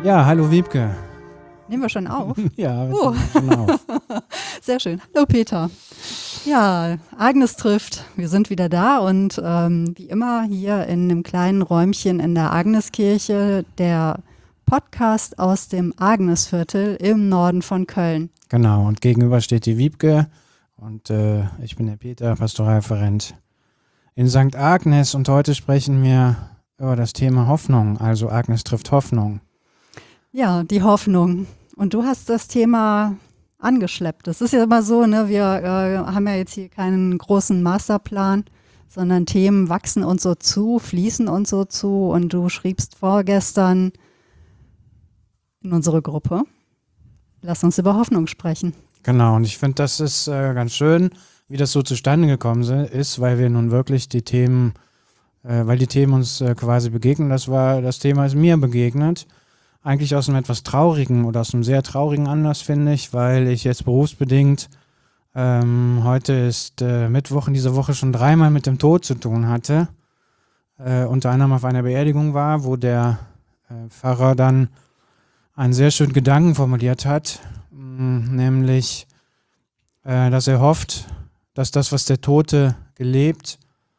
Ja, hallo Wiebke. Nehmen wir schon auf? Ja, wir nehmen schon auf. Sehr schön. Hallo Peter. Ja, Agnes trifft. Wir sind wieder da und wie immer hier in einem kleinen Räumchen in der Agneskirche, der Podcast aus dem Agnesviertel im Norden von Köln. Genau, und gegenüber steht die Wiebke und ich bin der Peter, Pastoralreferent in St. Agnes, und heute sprechen wir über das Thema Hoffnung, also Agnes trifft Hoffnung. Ja, die Hoffnung. Und du hast das Thema angeschleppt. Das ist ja immer so, ne? Wir haben ja jetzt hier keinen großen Masterplan, sondern Themen wachsen uns so zu, fließen uns so zu. Und du schriebst vorgestern in unsere Gruppe, lass uns über Hoffnung sprechen. Genau, und ich finde, das ist ganz schön, wie das so zustande gekommen ist, weil wir nun wirklich die Themen uns quasi begegnen. Das Thema ist mir begegnet. Eigentlich aus einem etwas traurigen oder aus einem sehr traurigen Anlass, finde ich, weil ich jetzt berufsbedingt, heute ist Mittwoch, in dieser Woche schon 3-mal mit dem Tod zu tun hatte. Unter anderem auf einer Beerdigung war, wo der Pfarrer dann einen sehr schönen Gedanken formuliert hat, nämlich, dass er hofft, dass das, was der Tote gelebt,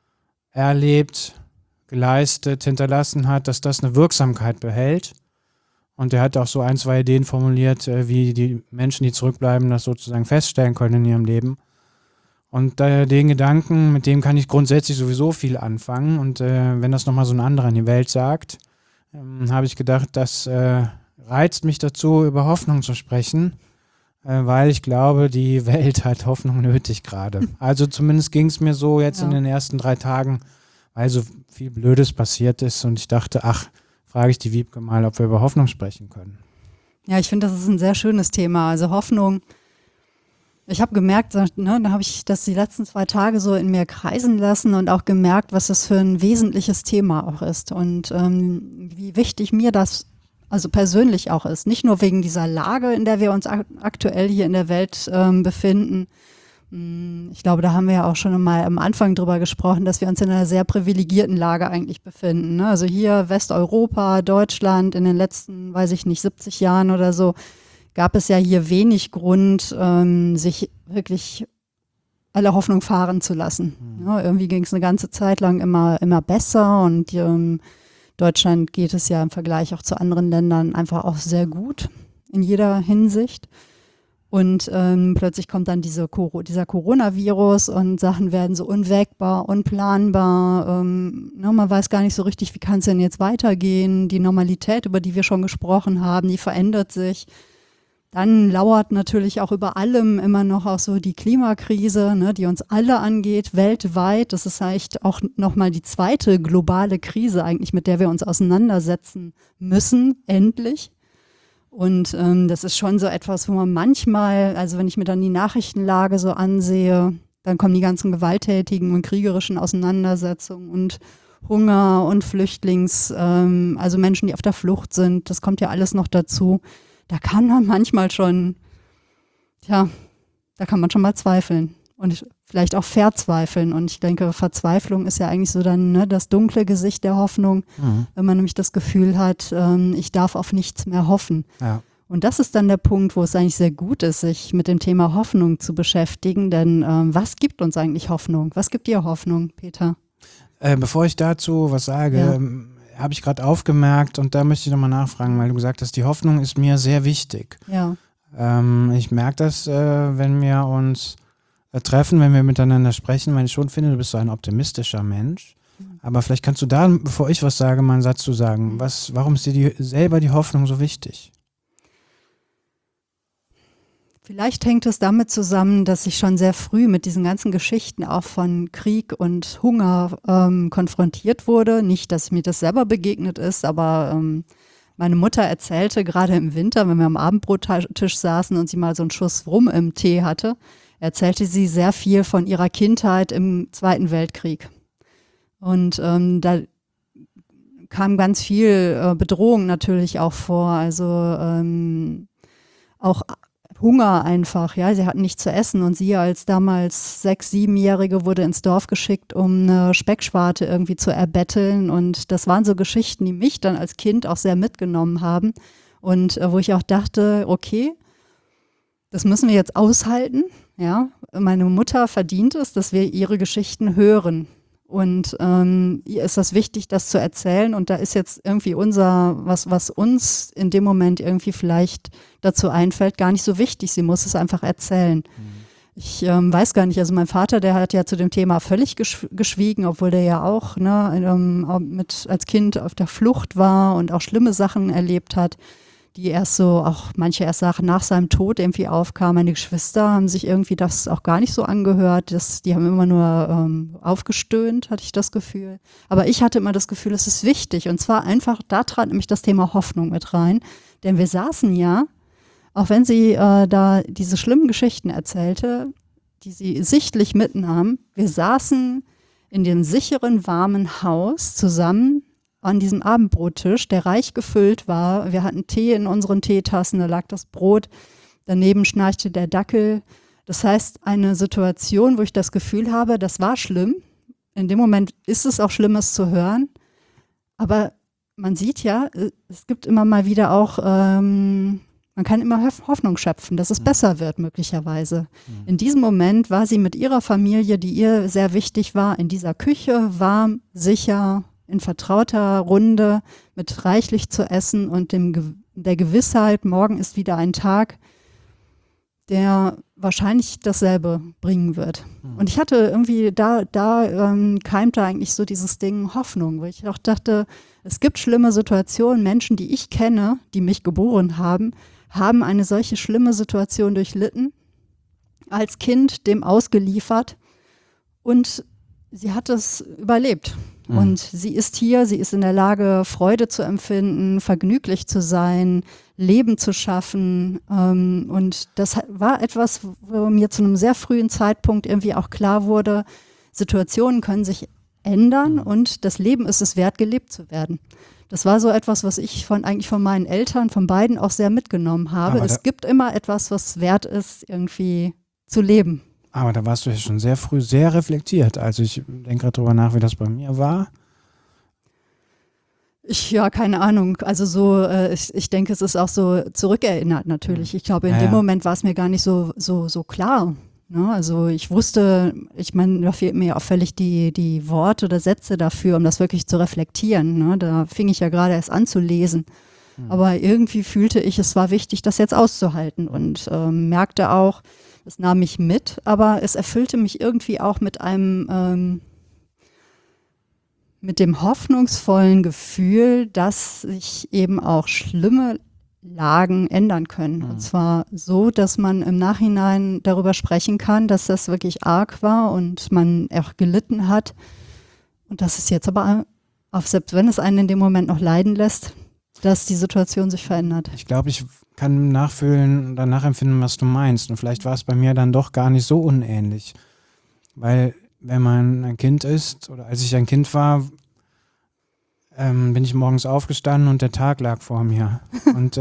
erlebt, geleistet, hinterlassen hat, dass das eine Wirksamkeit behält. Und er hat auch so 1-2 Ideen formuliert, wie die Menschen, die zurückbleiben, das sozusagen feststellen können in ihrem Leben. Und den Gedanken, mit dem kann ich grundsätzlich sowieso viel anfangen. Und wenn das nochmal so ein anderer in die Welt sagt, habe ich gedacht, das reizt mich dazu, über Hoffnung zu sprechen, weil ich glaube, die Welt hat Hoffnung nötig gerade. Also zumindest ging es mir so jetzt in den ersten 3 Tagen, weil so viel Blödes passiert ist. Und ich dachte, frage ich die Wiebke mal, ob wir über Hoffnung sprechen können. Ja, ich finde, das ist ein sehr schönes Thema. Also Hoffnung. Ich habe gemerkt, da habe ich das die letzten 2 Tage so in mir kreisen lassen und auch gemerkt, was das für ein wesentliches Thema auch ist und wie wichtig mir das also persönlich auch ist. Nicht nur wegen dieser Lage, in der wir uns aktuell hier in der Welt befinden. Ich glaube, da haben wir ja auch schon mal am Anfang drüber gesprochen, dass wir uns in einer sehr privilegierten Lage eigentlich befinden. Ne? Also hier Westeuropa, Deutschland in den letzten, 70 Jahren oder so, gab es ja hier wenig Grund, sich wirklich alle Hoffnung fahren zu lassen. Ja, irgendwie ging es eine ganze Zeit lang immer besser und Deutschland geht es ja im Vergleich auch zu anderen Ländern einfach auch sehr gut in jeder Hinsicht. Und plötzlich kommt dann dieser Coronavirus und Sachen werden so unwägbar, unplanbar. Man weiß gar nicht so richtig, wie kann es denn jetzt weitergehen. Die Normalität, über die wir schon gesprochen haben, die verändert sich. Dann lauert natürlich auch über allem immer noch auch so die Klimakrise, ne, die uns alle angeht, weltweit. Das ist echt auch nochmal die zweite globale Krise eigentlich, mit der wir uns auseinandersetzen müssen, endlich. Und das ist schon so etwas, wo man manchmal, also wenn ich mir dann die Nachrichtenlage so ansehe, dann kommen die ganzen gewalttätigen und kriegerischen Auseinandersetzungen und Hunger und also Menschen, die auf der Flucht sind, das kommt ja alles noch dazu. Da kann man manchmal schon, da kann man schon mal zweifeln und vielleicht auch verzweifeln. Und ich denke, Verzweiflung ist ja eigentlich so dann das dunkle Gesicht der Hoffnung, wenn man nämlich das Gefühl hat, ich darf auf nichts mehr hoffen. Ja. Und das ist dann der Punkt, wo es eigentlich sehr gut ist, sich mit dem Thema Hoffnung zu beschäftigen. Denn was gibt uns eigentlich Hoffnung? Was gibt dir Hoffnung, Peter? Bevor ich dazu was sage, habe ich gerade aufgemerkt, und da möchte ich nochmal nachfragen, weil du gesagt hast, die Hoffnung ist mir sehr wichtig. Ja. Ich merke das, wenn wir uns treffen, wenn wir miteinander sprechen, weil ich schon finde, du bist so ein optimistischer Mensch. Aber vielleicht kannst du da, bevor ich was sage, mal einen Satz zu sagen. Warum ist dir selber die Hoffnung so wichtig? Vielleicht hängt es damit zusammen, dass ich schon sehr früh mit diesen ganzen Geschichten auch von Krieg und Hunger konfrontiert wurde. Nicht, dass mir das selber begegnet ist, aber meine Mutter erzählte gerade im Winter, wenn wir am Abendbrottisch saßen und sie mal so einen Schuss Rum im Tee hatte, erzählte sie sehr viel von ihrer Kindheit im Zweiten Weltkrieg. Und da kam ganz viel Bedrohung natürlich auch vor, also auch Hunger einfach, ja, sie hatten nichts zu essen und sie als damals 6-, 7-Jährige wurde ins Dorf geschickt, um eine Speckschwarte irgendwie zu erbetteln, und das waren so Geschichten, die mich dann als Kind auch sehr mitgenommen haben Und wo ich auch dachte, okay, das müssen wir jetzt aushalten. Ja, meine Mutter verdient es, dass wir ihre Geschichten hören. Und ihr ist das wichtig, das zu erzählen. Und da ist jetzt irgendwie was uns in dem Moment irgendwie vielleicht dazu einfällt, gar nicht so wichtig. Sie muss es einfach erzählen. Ich weiß gar nicht, also mein Vater, der hat ja zu dem Thema völlig geschwiegen, obwohl der ja auch als Kind auf der Flucht war und auch schlimme Sachen erlebt hat, die manche erst nach seinem Tod irgendwie aufkamen. Meine Geschwister haben sich irgendwie das auch gar nicht so angehört. Die haben immer nur aufgestöhnt, hatte ich das Gefühl. Aber ich hatte immer das Gefühl, es ist wichtig. Und zwar einfach, da trat nämlich das Thema Hoffnung mit rein. Denn wir saßen ja, auch wenn sie da diese schlimmen Geschichten erzählte, die sie sichtlich mitnahm, wir saßen in dem sicheren, warmen Haus zusammen an diesem Abendbrottisch, der reich gefüllt war. Wir hatten Tee in unseren Teetassen, da lag das Brot, daneben schnarchte der Dackel. Das heißt, eine Situation, wo ich das Gefühl habe, das war schlimm. In dem Moment ist es auch schlimm, es zu hören. Aber man sieht ja, es gibt immer mal wieder auch, man kann immer Hoffnung schöpfen, dass es besser wird möglicherweise. In diesem Moment war sie mit ihrer Familie, die ihr sehr wichtig war, in dieser Küche, warm, sicher, in vertrauter Runde mit reichlich zu essen und der Gewissheit, morgen ist wieder ein Tag, der wahrscheinlich dasselbe bringen wird. Und ich hatte irgendwie, da keimte eigentlich so dieses Ding Hoffnung, weil ich auch dachte, es gibt schlimme Situationen, Menschen, die ich kenne, die mich geboren haben eine solche schlimme Situation durchlitten, als Kind dem ausgeliefert und sie hat es überlebt. Und sie ist hier, sie ist in der Lage, Freude zu empfinden, vergnüglich zu sein, Leben zu schaffen. Und das war etwas, wo mir zu einem sehr frühen Zeitpunkt irgendwie auch klar wurde, Situationen können sich ändern und das Leben ist es wert, gelebt zu werden. Das war so etwas, was ich eigentlich von meinen Eltern, von beiden auch sehr mitgenommen habe. Es gibt immer etwas, was wert ist, irgendwie zu leben. Aber da warst du ja schon sehr früh sehr reflektiert. Also ich denke gerade drüber nach, wie das bei mir war. Keine Ahnung. Also so, ich denke, es ist auch so zurückerinnert natürlich. Ich glaube, in dem Moment war es mir gar nicht so klar. Ne? Also ich wusste, da fehlten mir ja auch völlig die Worte oder Sätze dafür, um das wirklich zu reflektieren. Ne? Da fing ich ja gerade erst an zu lesen. Aber irgendwie fühlte ich, es war wichtig, das jetzt auszuhalten und merkte auch, es nahm mich mit, aber es erfüllte mich irgendwie auch mit dem hoffnungsvollen Gefühl, dass sich eben auch schlimme Lagen ändern können. Und zwar so, dass man im Nachhinein darüber sprechen kann, dass das wirklich arg war und man auch gelitten hat. Und dass es jetzt aber, auch selbst wenn es einen in dem Moment noch leiden lässt, dass die Situation sich verändert. Ich glaube, ich kann nachfühlen oder nachempfinden, was du meinst. Und vielleicht war es bei mir dann doch gar nicht so unähnlich. Weil wenn man ein Kind ist oder als ich ein Kind war, bin ich morgens aufgestanden und der Tag lag vor mir. Und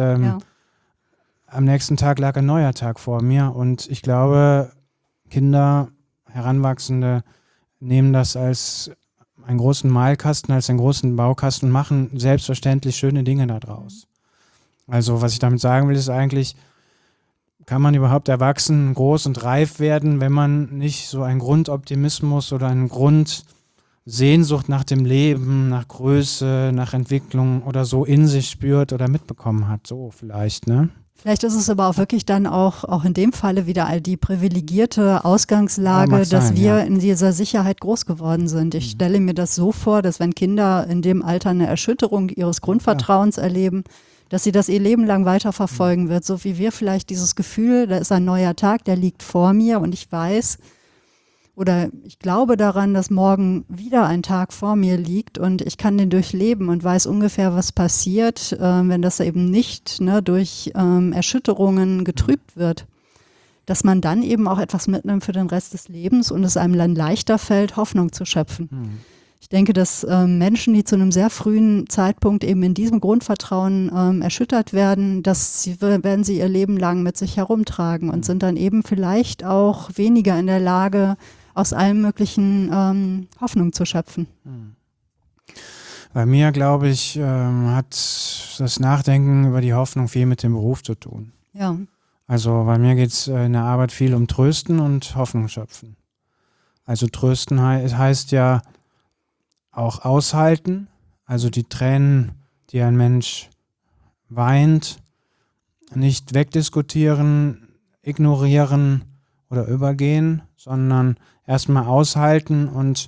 am nächsten Tag lag ein neuer Tag vor mir. Und ich glaube, Kinder, Heranwachsende nehmen das als einen großen Malkasten, als einen großen Baukasten, machen selbstverständlich schöne Dinge da draus. Also was ich damit sagen will, ist eigentlich, kann man überhaupt erwachsen, groß und reif werden, wenn man nicht so einen Grundoptimismus oder eine Grundsehnsucht nach dem Leben, nach Größe, nach Entwicklung oder so in sich spürt oder mitbekommen hat. So vielleicht, ne? Vielleicht ist es aber auch wirklich dann auch in dem Falle wieder die privilegierte Ausgangslage, dass wir in dieser Sicherheit groß geworden sind. Ich stelle mir das so vor, dass wenn Kinder in dem Alter eine Erschütterung ihres Grundvertrauens erleben, dass sie das ihr Leben lang weiterverfolgen wird, so wie wir vielleicht dieses Gefühl, da ist ein neuer Tag, der liegt vor mir und ich weiß oder ich glaube daran, dass morgen wieder ein Tag vor mir liegt und ich kann den durchleben und weiß ungefähr, was passiert, wenn das eben nicht durch Erschütterungen getrübt wird. Dass man dann eben auch etwas mitnimmt für den Rest des Lebens und es einem dann leichter fällt, Hoffnung zu schöpfen. Ich denke, dass Menschen, die zu einem sehr frühen Zeitpunkt eben in diesem Grundvertrauen erschüttert werden, werden sie ihr Leben lang mit sich herumtragen und sind dann eben vielleicht auch weniger in der Lage, aus allem möglichen Hoffnung zu schöpfen. Bei mir, glaube ich, hat das Nachdenken über die Hoffnung viel mit dem Beruf zu tun. Ja. Also bei mir geht es in der Arbeit viel um Trösten und Hoffnung schöpfen. Also trösten heißt ja auch aushalten, also die Tränen, die ein Mensch weint, nicht wegdiskutieren, ignorieren oder übergehen, sondern erstmal aushalten und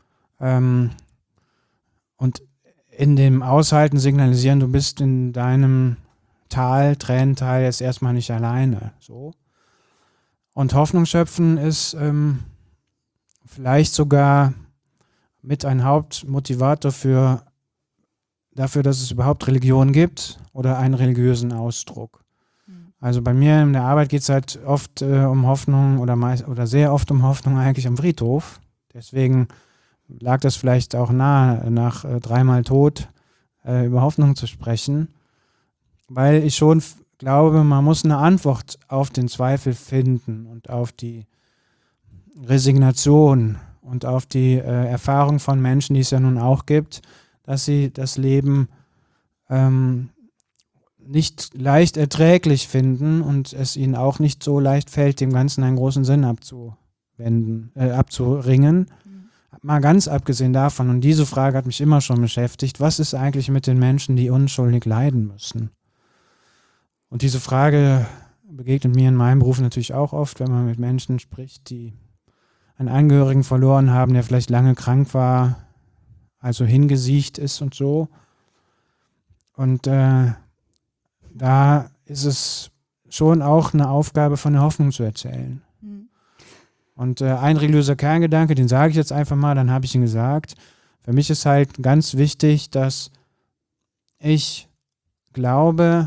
in dem Aushalten signalisieren, du bist in deinem Tränental jetzt erstmal nicht alleine. So. Und Hoffnung schöpfen ist vielleicht sogar mit ein Hauptmotivator dafür, dass es überhaupt Religion gibt oder einen religiösen Ausdruck. Also bei mir in der Arbeit geht es halt oft um Hoffnung oder sehr oft um Hoffnung eigentlich am Friedhof. Deswegen lag das vielleicht auch nahe, nach 3-mal Tod über Hoffnung zu sprechen, weil ich schon glaube, man muss eine Antwort auf den Zweifel finden und auf die Resignation und auf die Erfahrung von Menschen, die es ja nun auch gibt, dass sie das Leben nicht leicht erträglich finden und es ihnen auch nicht so leicht fällt, dem Ganzen einen großen Sinn abzuringen. Mal ganz abgesehen davon, und diese Frage hat mich immer schon beschäftigt, was ist eigentlich mit den Menschen, die unschuldig leiden müssen? Und diese Frage begegnet mir in meinem Beruf natürlich auch oft, wenn man mit Menschen spricht, die einen Angehörigen verloren haben, der vielleicht lange krank war, also hingesiecht ist und so. Und da ist es schon auch eine Aufgabe von der Hoffnung zu erzählen. Und ein religiöser Kerngedanke, den sage ich jetzt einfach mal, dann habe ich ihn gesagt. Für mich ist halt ganz wichtig, dass ich glaube,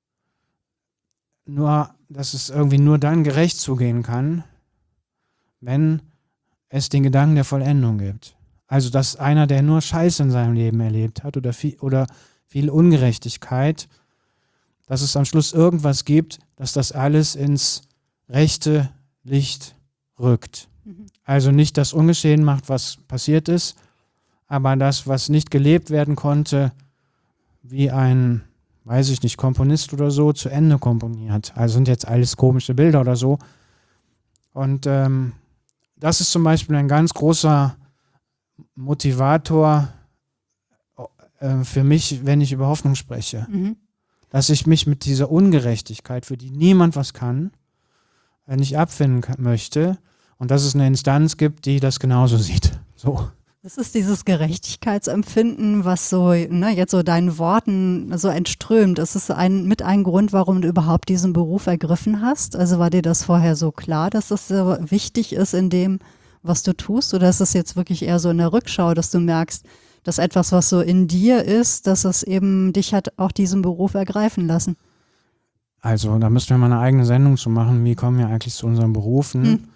dass es irgendwie nur dann gerecht zugehen kann, wenn es den Gedanken der Vollendung gibt. Also, dass einer, der nur Scheiße in seinem Leben erlebt hat oder viel Ungerechtigkeit, dass es am Schluss irgendwas gibt, dass das alles ins rechte Licht rückt. Also nicht das Ungeschehen macht, was passiert ist, aber das, was nicht gelebt werden konnte, wie ein, weiß ich nicht, Komponist oder so, zu Ende komponiert. Also sind jetzt alles komische Bilder oder so. Und das ist zum Beispiel ein ganz großer Motivator für mich, wenn ich über Hoffnung spreche. Dass ich mich mit dieser Ungerechtigkeit, für die niemand was kann, nicht abfinden möchte und dass es eine Instanz gibt, die das genauso sieht. So. Das ist dieses Gerechtigkeitsempfinden, was so, jetzt so deinen Worten so entströmt. Ist es mit ein Grund, warum du überhaupt diesen Beruf ergriffen hast? Also war dir das vorher so klar, dass das so wichtig ist in dem, was du tust? Oder ist es jetzt wirklich eher so in der Rückschau, dass du merkst, dass etwas, was so in dir ist, dass es eben dich hat auch diesen Beruf ergreifen lassen? Also da müssten wir mal eine eigene Sendung zu machen. Wie kommen wir eigentlich zu unseren Berufen?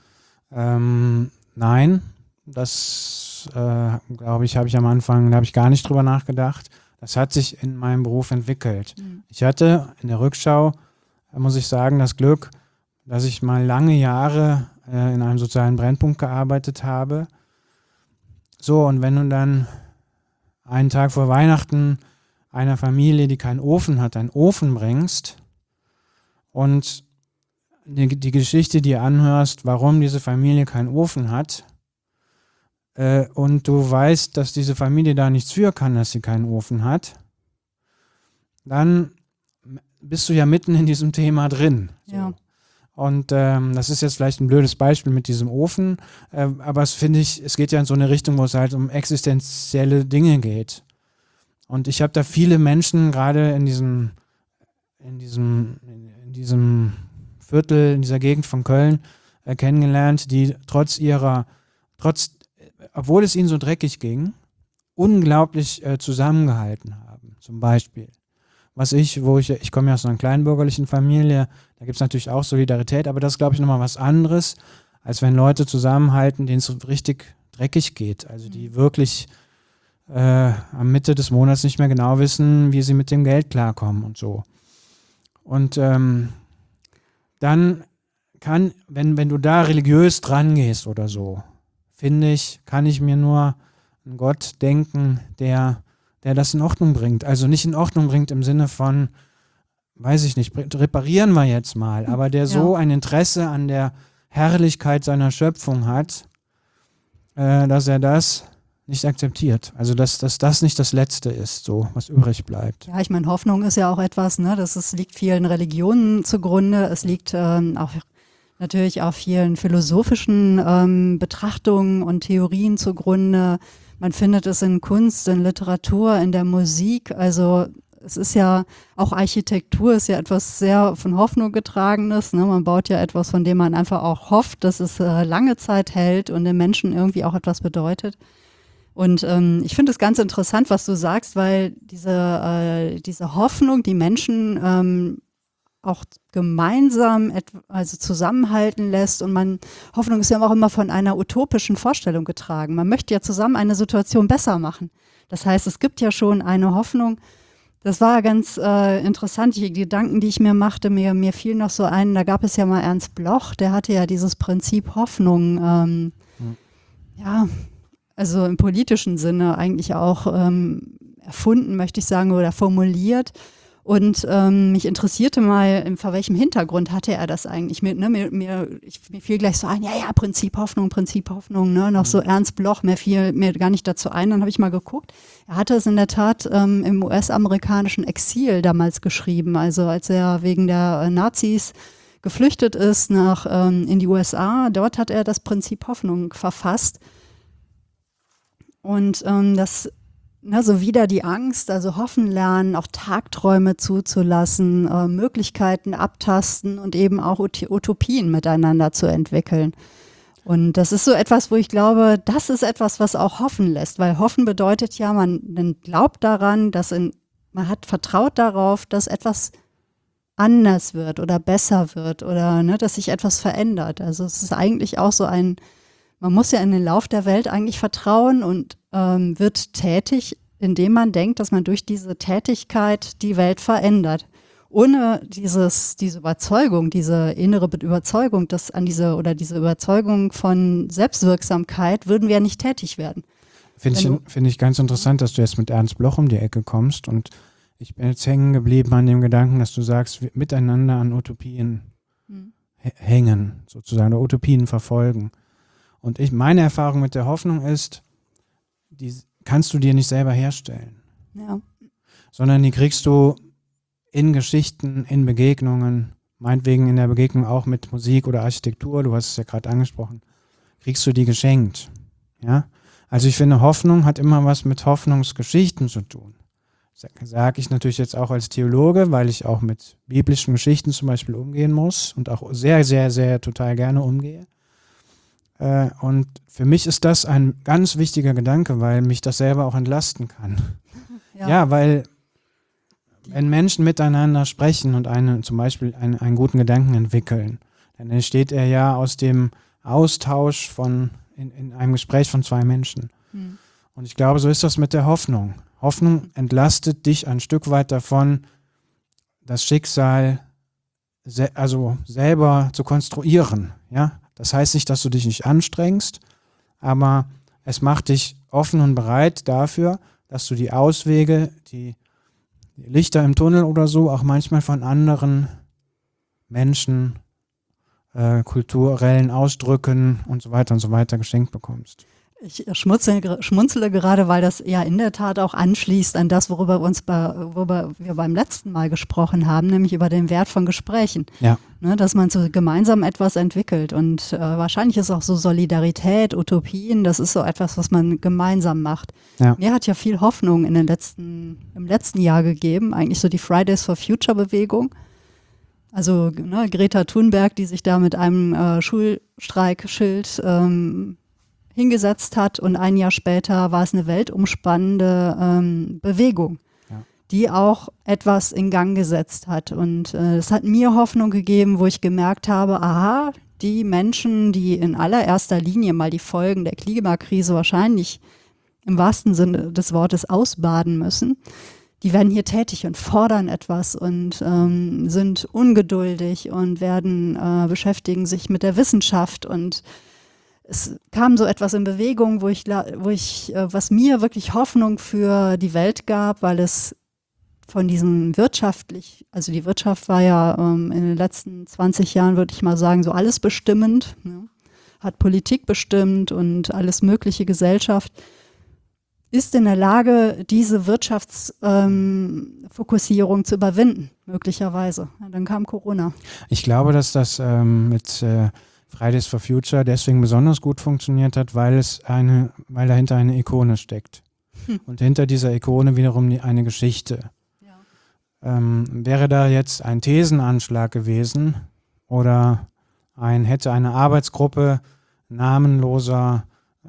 Nein, das glaube ich, habe ich am Anfang, da habe ich gar nicht drüber nachgedacht. Das hat sich in meinem Beruf entwickelt. Ich hatte in der Rückschau, muss ich sagen, das Glück, dass ich mal lange Jahre in einem sozialen Brennpunkt gearbeitet habe. So, und wenn du dann einen Tag vor Weihnachten einer Familie, die keinen Ofen hat, einen Ofen bringst und die Geschichte dir anhörst, warum diese Familie keinen Ofen hat, und du weißt, dass diese Familie da nichts für kann, dass sie keinen Ofen hat, dann bist du ja mitten in diesem Thema drin. So. Ja. Und das ist jetzt vielleicht ein blödes Beispiel mit diesem Ofen, aber es geht ja in so eine Richtung, wo es halt um existenzielle Dinge geht. Und ich habe da viele Menschen gerade in diesem Viertel, in dieser Gegend von Köln kennengelernt, die obwohl es ihnen so dreckig ging, unglaublich zusammengehalten haben. Zum Beispiel. Ich komme ja aus einer kleinbürgerlichen Familie, da gibt es natürlich auch Solidarität, aber das ist, glaube ich, nochmal was anderes, als wenn Leute zusammenhalten, denen es so richtig dreckig geht. Also die wirklich am Mitte des Monats nicht mehr genau wissen, wie sie mit dem Geld klarkommen und so. Und dann wenn du da religiös dran gehst oder so, finde ich, kann ich mir nur einen Gott denken, der der das in Ordnung bringt. Also nicht in Ordnung bringt im Sinne von, weiß ich nicht, reparieren wir jetzt mal, aber der so ein Interesse an der Herrlichkeit seiner Schöpfung hat, dass er das nicht akzeptiert. Also dass das nicht das Letzte ist, so was übrig bleibt. Ja, ich meine, Hoffnung ist ja auch etwas, ne, liegt vielen Religionen zugrunde, es liegt auch natürlich auch vielen philosophischen Betrachtungen und Theorien zugrunde. Man findet es in Kunst, in Literatur, in der Musik. Also es ist ja, auch Architektur ist ja etwas sehr von Hoffnung getragenes. Ne? Man baut ja etwas, von dem man einfach auch hofft, dass es lange Zeit hält und den Menschen irgendwie auch etwas bedeutet. Und ich finde es ganz interessant, was du sagst, weil diese Hoffnung, die Menschen auch gemeinsam also zusammenhalten lässt, und Hoffnung ist ja auch immer von einer utopischen Vorstellung getragen. Man möchte ja zusammen eine Situation besser machen. Das heißt, es gibt ja schon eine Hoffnung. Das war ganz interessant, die Gedanken, die ich mir machte, mir fiel noch so ein, da gab es ja mal Ernst Bloch, der hatte ja dieses Prinzip Hoffnung, also im politischen Sinne eigentlich auch erfunden, möchte ich sagen, oder formuliert. Und mich interessierte mal, vor welchem Hintergrund hatte er das eigentlich? Mir fiel gleich so ein, Prinzip Hoffnung, ne? Noch so Ernst Bloch, mir fiel mir gar nicht dazu ein. Dann habe ich mal geguckt. Er hatte es in der Tat im US-amerikanischen Exil damals geschrieben, also als er wegen der Nazis geflüchtet ist in die USA. Dort hat er das Prinzip Hoffnung verfasst. Und so wieder die Angst, also hoffen lernen, auch Tagträume zuzulassen, Möglichkeiten abtasten und eben auch Utopien miteinander zu entwickeln. Und das ist so etwas, wo ich glaube, das ist etwas, was auch hoffen lässt, weil hoffen bedeutet ja, man glaubt daran, man hat vertraut darauf, dass etwas anders wird oder besser wird oder dass sich etwas verändert. Also es ist eigentlich auch so man muss ja in den Lauf der Welt eigentlich vertrauen und wird tätig, indem man denkt, dass man durch diese Tätigkeit die Welt verändert. Ohne diese Überzeugung, diese innere Überzeugung, diese Überzeugung von Selbstwirksamkeit, würden wir ja nicht tätig werden. Finde ich ganz interessant, dass du jetzt mit Ernst Bloch um die Ecke kommst, und ich bin jetzt hängen geblieben an dem Gedanken, dass du sagst, wir miteinander an Utopien hängen, sozusagen, oder Utopien verfolgen. Und meine Erfahrung mit der Hoffnung ist, die kannst du dir nicht selber herstellen. Ja. Sondern die kriegst du in Geschichten, in Begegnungen, meinetwegen in der Begegnung auch mit Musik oder Architektur, du hast es ja gerade angesprochen, kriegst du die geschenkt. Ja? Also ich finde, Hoffnung hat immer was mit Hoffnungsgeschichten zu tun. Sage ich natürlich jetzt auch als Theologe, weil ich auch mit biblischen Geschichten zum Beispiel umgehen muss und auch sehr, sehr, sehr total gerne umgehe. Und für mich ist das ein ganz wichtiger Gedanke, weil mich das selber auch entlasten kann. Ja, weil wenn Menschen miteinander sprechen und zum Beispiel einen guten Gedanken entwickeln, dann entsteht er ja aus dem Austausch in einem Gespräch von zwei Menschen. Und ich glaube, so ist das mit der Hoffnung. Hoffnung entlastet dich ein Stück weit davon, das Schicksal selber zu konstruieren, ja. Das heißt nicht, dass du dich nicht anstrengst, aber es macht dich offen und bereit dafür, dass du die Auswege, die Lichter im Tunnel oder so auch manchmal von anderen Menschen, kulturellen Ausdrücken und so weiter geschenkt bekommst. Ich schmunzele gerade, weil das ja in der Tat auch anschließt an das, worüber wir beim letzten Mal gesprochen haben, nämlich über den Wert von Gesprächen. Ja. Ne, dass man so gemeinsam etwas entwickelt. Und wahrscheinlich ist auch so Solidarität, Utopien, das ist so etwas, was man gemeinsam macht. Ja. Mir hat ja viel Hoffnung im letzten Jahr gegeben, eigentlich so die Fridays for Future Bewegung. Also Greta Thunberg, die sich da mit einem Schulstreikschild hingesetzt hat, und ein Jahr später war es eine weltumspannende Bewegung, die auch etwas in Gang gesetzt hat. Und es hat mir Hoffnung gegeben, wo ich gemerkt habe, aha, die Menschen, die in allererster Linie mal die Folgen der Klimakrise wahrscheinlich im wahrsten Sinne des Wortes ausbaden müssen, die werden hier tätig und fordern etwas und sind ungeduldig und beschäftigen sich mit der Wissenschaft und es kam so etwas in Bewegung, was mir wirklich Hoffnung für die Welt gab, weil es von diesem also die Wirtschaft war ja in den letzten 20 Jahren, würde ich mal sagen, so alles bestimmend, ne? Hat Politik bestimmt und alles mögliche Gesellschaft, ist in der Lage, diese Wirtschaftsfokussierung zu überwinden, möglicherweise. Ja, dann kam Corona. Ich glaube, dass das mit Fridays for Future deswegen besonders gut funktioniert hat, weil dahinter eine Ikone steckt. Und hinter dieser Ikone wiederum eine Geschichte. Wäre da jetzt ein Thesenanschlag gewesen oder hätte eine Arbeitsgruppe namenloser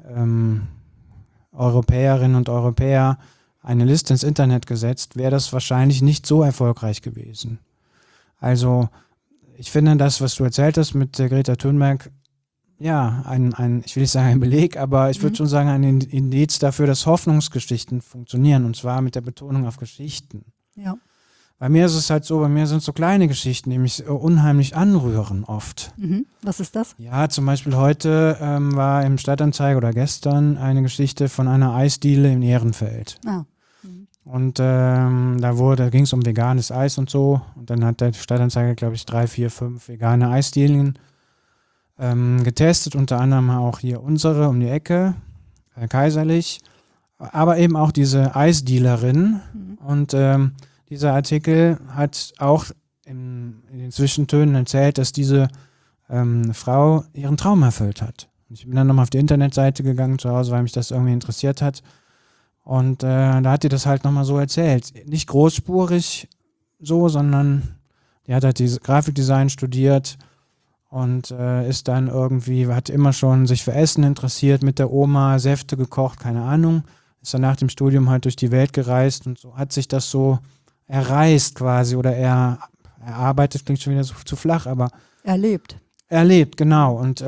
Europäerinnen und Europäer eine Liste ins Internet gesetzt, wäre das wahrscheinlich nicht so erfolgreich gewesen. Also ich finde das, was du erzählt hast mit Greta Thunberg, ja, ich will nicht sagen ein Beleg, aber ich würde schon sagen ein Indiz dafür, dass Hoffnungsgeschichten funktionieren, und zwar mit der Betonung auf Geschichten. Ja. Bei mir ist es halt so, bei mir sind so kleine Geschichten, die mich unheimlich anrühren oft. Was ist das? Ja, zum Beispiel heute war im Stadtanzeiger oder gestern eine Geschichte von einer Eisdiele in Ehrenfeld. Ah. Und da ging es um veganes Eis und so. Und dann hat der Stadtanzeiger, glaube ich, 3, 4, 5 vegane Eisdielen getestet. Unter anderem auch hier unsere um die Ecke, Kaiserlich. Aber eben auch diese Eisdealerin. Und dieser Artikel hat auch in den Zwischentönen erzählt, dass diese Frau ihren Traum erfüllt hat. Und ich bin dann nochmal auf die Internetseite gegangen zu Hause, weil mich das irgendwie interessiert hat. Und da hat die das halt nochmal so erzählt. Nicht großspurig so, sondern die hat halt dieses Grafikdesign studiert und ist dann hat immer schon sich für Essen interessiert, mit der Oma Säfte gekocht, keine Ahnung. Ist dann nach dem Studium halt durch die Welt gereist und so hat sich das so erreist quasi oder erarbeitet, klingt schon wieder so zu flach, aber erlebt, genau. Und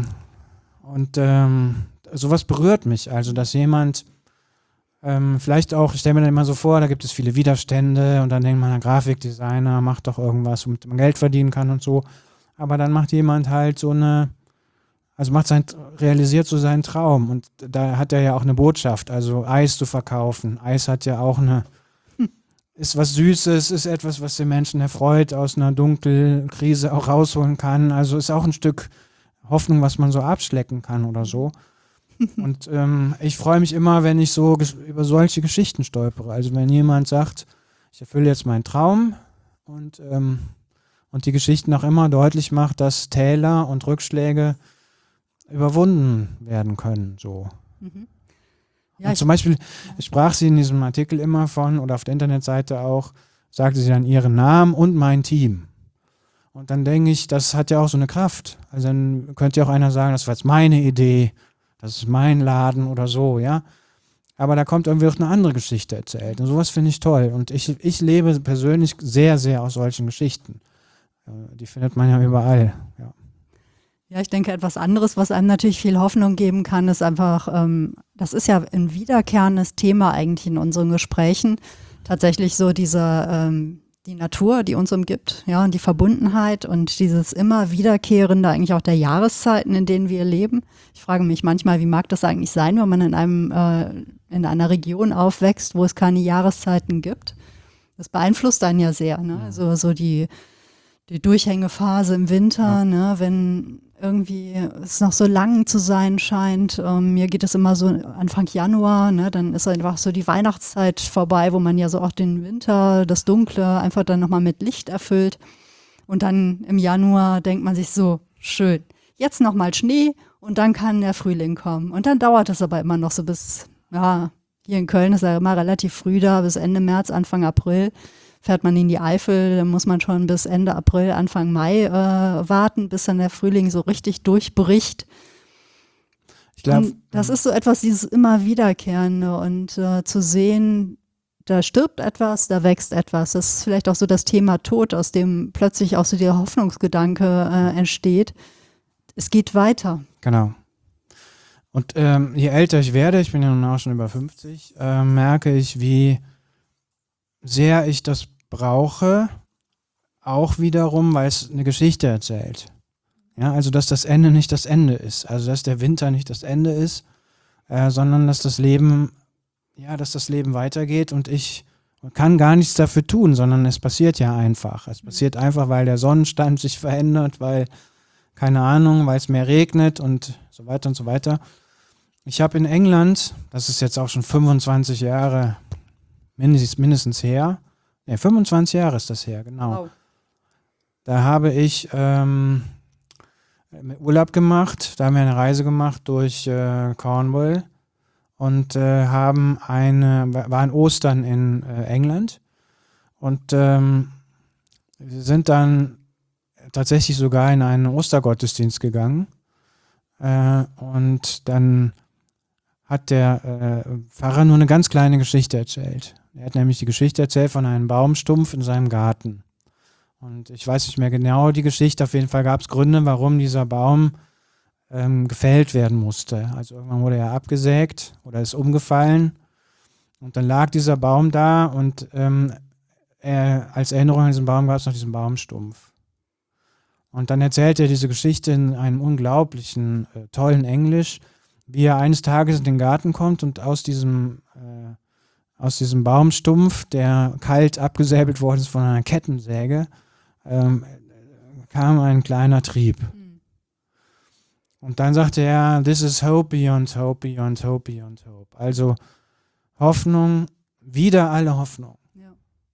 sowas berührt mich, also dass jemand vielleicht auch, ich stelle mir dann immer so vor, da gibt es viele Widerstände und dann denkt man, ein Grafikdesigner macht doch irgendwas, womit man Geld verdienen kann und so, aber dann macht jemand halt realisiert so seinen Traum, und da hat er ja auch eine Botschaft, also Eis zu verkaufen. Eis hat ja auch ist was Süßes, ist etwas, was den Menschen erfreut, aus einer dunklen Krise auch rausholen kann. Also ist auch ein Stück Hoffnung, was man so abschlecken kann oder so. Und ich freue mich immer, wenn ich so über solche Geschichten stolpere. Also wenn jemand sagt, ich erfülle jetzt meinen Traum und die Geschichten auch immer deutlich macht, dass Täler und Rückschläge überwunden werden können. So. Ja, und zum Beispiel sprach sie in diesem Artikel immer von, oder auf der Internetseite auch, sagte sie dann ihren Namen und mein Team. Und dann denke ich, das hat ja auch so eine Kraft. Also dann könnte ja auch einer sagen, das war jetzt meine Idee, das ist mein Laden oder so, ja. Aber da kommt irgendwie auch eine andere Geschichte erzählt. Und sowas finde ich toll. Und ich lebe persönlich sehr, sehr aus solchen Geschichten. Die findet man ja überall, ja. Ja, ich denke, etwas anderes, was einem natürlich viel Hoffnung geben kann, ist einfach, das ist ja ein wiederkehrendes Thema eigentlich in unseren Gesprächen, tatsächlich so die Natur, die uns umgibt, ja, und die Verbundenheit und dieses immer wiederkehrende eigentlich auch der Jahreszeiten, in denen wir leben. Ich frage mich manchmal, wie mag das eigentlich sein, wenn man in einer Region aufwächst, wo es keine Jahreszeiten gibt? Das beeinflusst einen ja sehr, ne? Also so die Durchhängephase im Winter, ne, wenn irgendwie es noch so lang zu sein scheint. Mir geht es immer so Anfang Januar, ne, dann ist einfach so die Weihnachtszeit vorbei, wo man ja so auch den Winter, das Dunkle einfach dann nochmal mit Licht erfüllt. Und dann im Januar denkt man sich so, schön, jetzt nochmal Schnee und dann kann der Frühling kommen. Und dann dauert es aber immer noch so bis, ja, hier in Köln ist ja immer relativ früh da, bis Ende März, Anfang April. Fährt man in die Eifel, dann muss man schon bis Ende April, Anfang Mai warten, bis dann der Frühling so richtig durchbricht. Ich glaube, das ist so etwas, dieses immer Wiederkehrende und zu sehen, da stirbt etwas, da wächst etwas. Das ist vielleicht auch so das Thema Tod, aus dem plötzlich auch so der Hoffnungsgedanke entsteht. Es geht weiter. Genau. Und je älter ich werde, ich bin ja nun auch schon über 50, merke ich, wie sehr ich das brauche, auch wiederum, weil es eine Geschichte erzählt. Ja, also dass das Ende nicht das Ende ist. Also dass der Winter nicht das Ende ist, sondern dass das Leben weitergeht und ich kann gar nichts dafür tun, sondern es passiert ja einfach. Es passiert einfach, weil der Sonnenstand sich verändert, weil, keine Ahnung, weil es mehr regnet und so weiter und so weiter. Ich habe in England, das ist jetzt auch schon 25 Jahre mindestens her, 25 Jahre ist das her, genau. Wow. Da habe ich Urlaub gemacht, da haben wir eine Reise gemacht durch Cornwall und waren Ostern in England und wir sind dann tatsächlich sogar in einen Ostergottesdienst gegangen und dann hat der Pfarrer nur eine ganz kleine Geschichte erzählt. Er hat nämlich die Geschichte erzählt von einem Baumstumpf in seinem Garten. Und ich weiß nicht mehr genau die Geschichte, auf jeden Fall gab es Gründe, warum dieser Baum gefällt werden musste. Also irgendwann wurde er abgesägt oder ist umgefallen und dann lag dieser Baum da und als Erinnerung an diesen Baum gab es noch diesen Baumstumpf. Und dann erzählt er diese Geschichte in einem unglaublichen, tollen Englisch, wie er eines Tages in den Garten kommt und aus diesem Baumstumpf, der kalt abgesäbelt worden ist von einer Kettensäge, kam ein kleiner Trieb. Und dann sagte er, this is hope beyond hope beyond hope beyond hope. Also Hoffnung, wieder alle Hoffnung. Ja.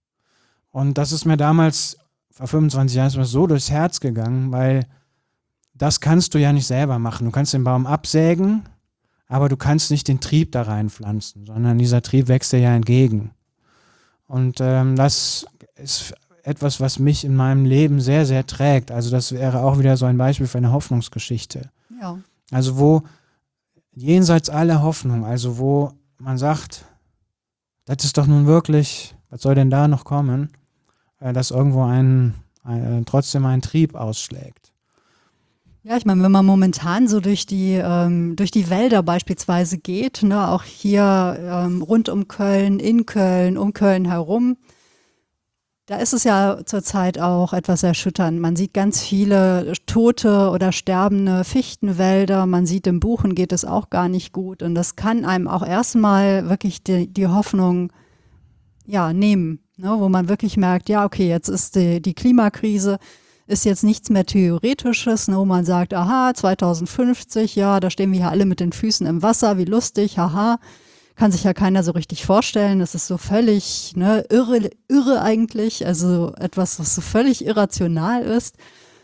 Und das ist mir damals, vor 25 Jahren, ist mir so durchs Herz gegangen, weil das kannst du ja nicht selber machen. Du kannst den Baum absägen, aber du kannst nicht den Trieb da reinpflanzen, sondern dieser Trieb wächst dir ja entgegen. Und das ist etwas, was mich in meinem Leben sehr, sehr trägt. Also das wäre auch wieder so ein Beispiel für eine Hoffnungsgeschichte. Ja. Also wo jenseits aller Hoffnung, also wo man sagt, das ist doch nun wirklich, was soll denn da noch kommen, dass irgendwo trotzdem ein Trieb ausschlägt. Ja, ich meine, wenn man momentan so durch die Wälder beispielsweise geht, ne, auch hier rund um Köln, in Köln, um Köln herum, da ist es ja zurzeit auch etwas erschütternd. Man sieht ganz viele tote oder sterbende Fichtenwälder. Man sieht, dem Buchen geht es auch gar nicht gut. Und das kann einem auch erstmal wirklich die Hoffnung nehmen, ne, wo man wirklich merkt, ja, okay, jetzt ist die Klimakrise, ist jetzt nichts mehr Theoretisches, ne, wo man sagt, aha, 2050, ja, da stehen wir hier alle mit den Füßen im Wasser, wie lustig, haha. Kann sich ja keiner so richtig vorstellen. Das ist so völlig irre eigentlich, also etwas, was so völlig irrational ist.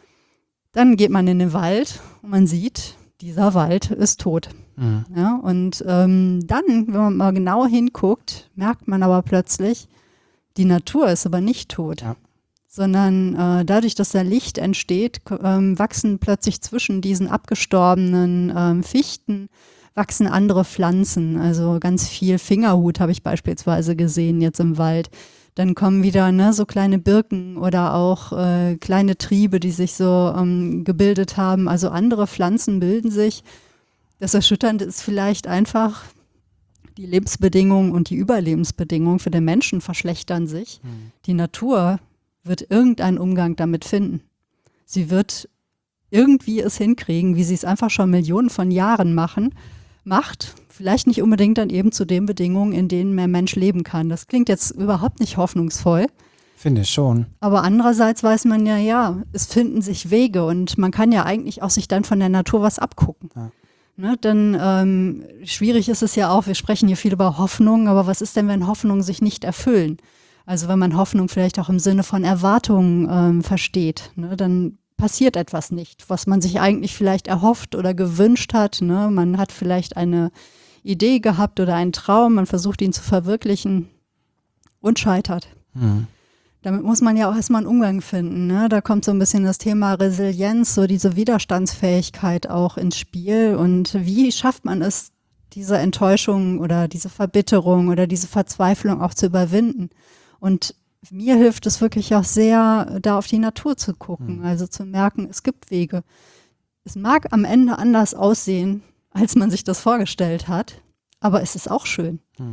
Dann geht man in den Wald und man sieht, dieser Wald ist tot. Mhm. Ja, und dann, wenn man mal genau hinguckt, merkt man aber plötzlich, die Natur ist aber nicht tot. Ja. Sondern dadurch, dass da Licht entsteht, wachsen plötzlich zwischen diesen abgestorbenen Fichten wachsen andere Pflanzen, also ganz viel Fingerhut habe ich beispielsweise gesehen jetzt im Wald. Dann kommen wieder so kleine Birken oder auch kleine Triebe, die sich so gebildet haben. Also andere Pflanzen bilden sich. Das Erschütternde ist vielleicht einfach, die Lebensbedingungen und die Überlebensbedingungen für den Menschen verschlechtern sich. Mhm. Die Natur wird irgendeinen Umgang damit finden. Sie wird irgendwie es hinkriegen, wie sie es einfach schon Millionen von Jahren macht, vielleicht nicht unbedingt dann eben zu den Bedingungen, in denen mehr Mensch leben kann. Das klingt jetzt überhaupt nicht hoffnungsvoll. Finde ich schon. Aber andererseits weiß man ja, es finden sich Wege und man kann ja eigentlich auch sich dann von der Natur was abgucken. Ja. Ne, denn schwierig ist es ja auch, wir sprechen hier viel über Hoffnung, aber was ist denn, wenn Hoffnungen sich nicht erfüllen? Also wenn man Hoffnung vielleicht auch im Sinne von Erwartungen versteht, ne, dann passiert etwas nicht, was man sich eigentlich vielleicht erhofft oder gewünscht hat. Ne? Man hat vielleicht eine Idee gehabt oder einen Traum, man versucht ihn zu verwirklichen und scheitert. Mhm. Damit muss man ja auch erstmal einen Umgang finden. Ne? Da kommt so ein bisschen das Thema Resilienz, so diese Widerstandsfähigkeit auch ins Spiel. Und wie schafft man es, diese Enttäuschung oder diese Verbitterung oder diese Verzweiflung auch zu überwinden? Und mir hilft es wirklich auch sehr, da auf die Natur zu gucken, also zu merken, es gibt Wege. Es mag am Ende anders aussehen, als man sich das vorgestellt hat, aber es ist auch schön. Mhm.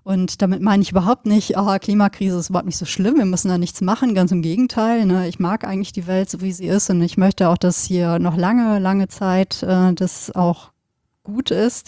Und damit meine ich überhaupt nicht, Klimakrise ist überhaupt nicht so schlimm, wir müssen da nichts machen, ganz im Gegenteil. Ne? Ich mag eigentlich die Welt so, wie sie ist und ich möchte auch, dass hier noch lange, lange Zeit das auch gut ist.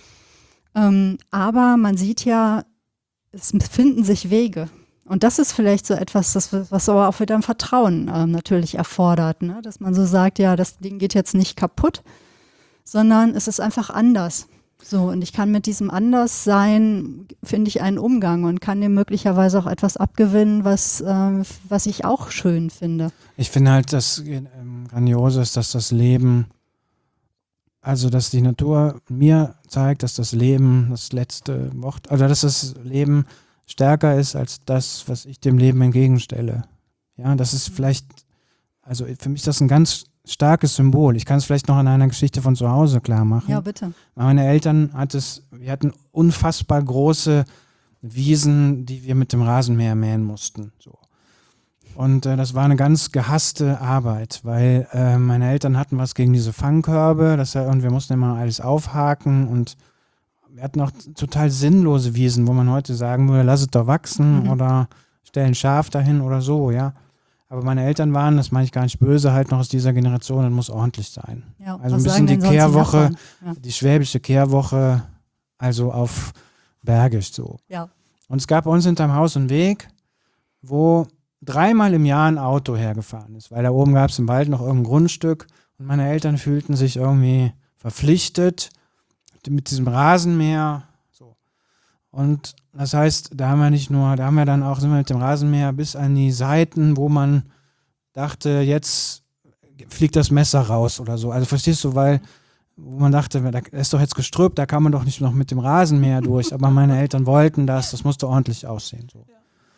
Aber man sieht ja, es finden sich Wege. Und das ist vielleicht so etwas, was aber auch wieder ein Vertrauen natürlich erfordert, ne? Dass man so sagt, ja, das Ding geht jetzt nicht kaputt, sondern es ist einfach anders. So, und ich kann mit diesem Anderssein, finde ich, einen Umgang und kann dem möglicherweise auch etwas abgewinnen, was ich auch schön finde. Ich finde halt, das Grandiose ist, dass das Leben, also dass die Natur mir zeigt, dass das Leben das letzte Wort, oder dass das Leben stärker ist als das, was ich dem Leben entgegenstelle. Ja, das ist vielleicht, also für mich ist das ein ganz starkes Symbol. Ich kann es vielleicht noch an einer Geschichte von zu Hause klar machen. Ja, bitte. Meine Eltern wir hatten unfassbar große Wiesen, die wir mit dem Rasenmäher mähen mussten. So. Und das war eine ganz gehasste Arbeit, weil meine Eltern hatten was gegen diese Fangkörbe und wir mussten immer alles aufhaken und wir hatten auch total sinnlose Wiesen, wo man heute sagen würde, lass es doch wachsen oder stell ein Schaf dahin oder so, ja. Aber meine Eltern waren, das meine ich gar nicht böse, halt noch aus dieser Generation, das muss ordentlich sein. Ja, also ein bisschen die Kehrwoche, die schwäbische Kehrwoche, also auf Bergisch so. Ja. Und es gab bei uns hinterm Haus einen Weg, wo 3-mal im Jahr ein Auto hergefahren ist, weil da oben gab es im Wald noch irgendein Grundstück und meine Eltern fühlten sich irgendwie verpflichtet mit diesem Rasenmäher. So. Und das heißt, da haben wir dann auch, sind wir mit dem Rasenmäher bis an die Seiten, wo man dachte, jetzt fliegt das Messer raus oder so. Also verstehst du, wo man dachte, da ist doch jetzt Gestrüpp, da kann man doch nicht noch mit dem Rasenmäher durch. Aber meine Eltern wollten das musste ordentlich aussehen. So.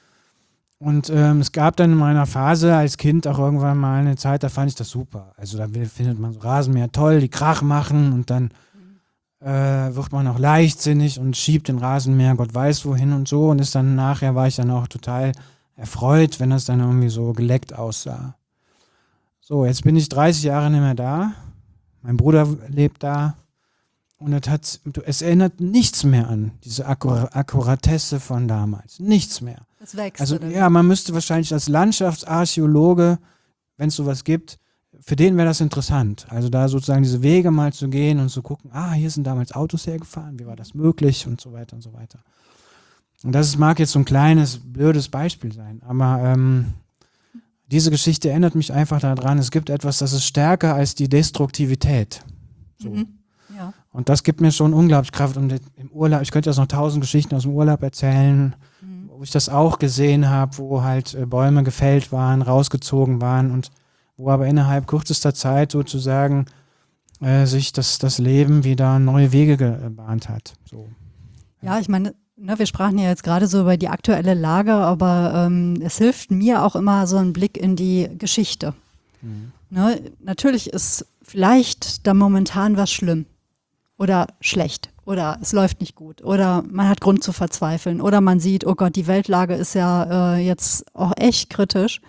Und es gab dann in meiner Phase als Kind auch irgendwann mal eine Zeit, da fand ich das super. Also da findet man so Rasenmäher toll, die Krach machen und dann wird man auch leichtsinnig und schiebt den Rasenmäher Gott weiß wohin und so und nachher war ich dann auch total erfreut, wenn das dann irgendwie so geleckt aussah. So, jetzt bin ich 30 Jahre nicht mehr da, mein Bruder lebt da und es erinnert nichts mehr an diese Akkuratesse von damals, nichts mehr. Das wächst. Also ja, man müsste wahrscheinlich als Landschaftsarchäologe, wenn es sowas gibt, für den wäre das interessant. Also da sozusagen diese Wege mal zu gehen und zu gucken, hier sind damals Autos hergefahren, wie war das möglich und so weiter und so weiter. Und das mag jetzt so ein kleines, blödes Beispiel sein, aber diese Geschichte erinnert mich einfach daran, es gibt etwas, das ist stärker als die Destruktivität. So. Ja. Und das gibt mir schon unglaublich Kraft. Und im Urlaub, ich könnte jetzt noch 1000 Geschichten aus dem Urlaub erzählen, wo ich das auch gesehen habe, wo halt Bäume gefällt waren, rausgezogen waren und wo aber innerhalb kürzester Zeit sozusagen sich das Leben wieder neue Wege gebahnt hat. So. Ja, ich meine, wir sprachen ja jetzt gerade so über die aktuelle Lage, aber es hilft mir auch immer so ein Blick in die Geschichte. Ne, natürlich ist vielleicht da momentan was schlimm oder schlecht oder es läuft nicht gut oder man hat Grund zu verzweifeln oder man sieht, oh Gott, die Weltlage ist ja jetzt auch echt kritisch.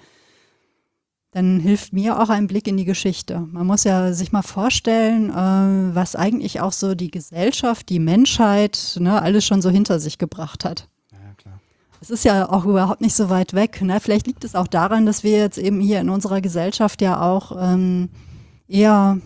Dann hilft mir auch ein Blick in die Geschichte. Man muss ja sich mal vorstellen, was eigentlich auch so die Gesellschaft, die Menschheit, alles schon so hinter sich gebracht hat. Ja, klar. Es ist ja auch überhaupt nicht so weit weg. Ne? Vielleicht liegt es auch daran, dass wir jetzt eben hier in unserer Gesellschaft ja auch eher,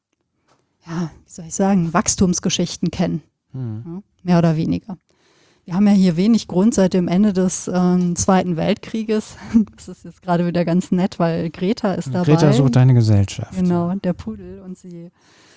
wie soll ich sagen, Wachstumsgeschichten kennen. Ja, mehr oder weniger. Wir haben ja hier wenig Grund seit dem Ende des Zweiten Weltkrieges. Das ist jetzt gerade wieder ganz nett, weil Greta ist dabei. Greta sucht eine Gesellschaft. Genau, der Pudel. Und sie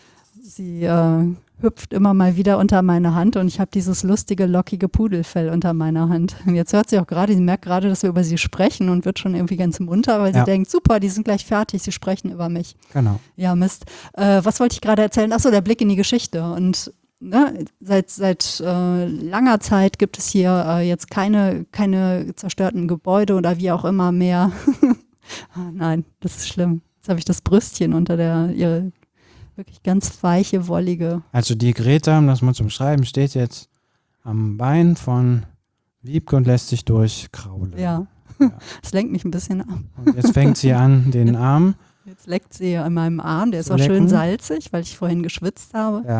hüpft immer mal wieder unter meine Hand und ich habe dieses lustige, lockige Pudelfell unter meiner Hand. Und jetzt hört sie auch gerade, sie merkt gerade, dass wir über sie sprechen und wird schon irgendwie ganz munter, weil sie denkt, super, die sind gleich fertig, sie sprechen über mich. Genau. Ja, Mist. Was wollte ich gerade erzählen? Achso, der Blick in die Geschichte. Und seit langer Zeit gibt es hier jetzt keine zerstörten Gebäude oder wie auch immer mehr. Nein, das ist schlimm. Jetzt habe ich das Brüstchen unter ihre wirklich ganz weiche, wollige. Also die Greta, um das mal zum Schreiben, steht jetzt am Bein von Wiebke und lässt sich durchkraulen. Ja, das lenkt mich ein bisschen ab. Und jetzt fängt sie an, den Arm. Jetzt leckt sie an meinem Arm, der ist auch schön salzig, weil ich vorhin geschwitzt habe. Ja.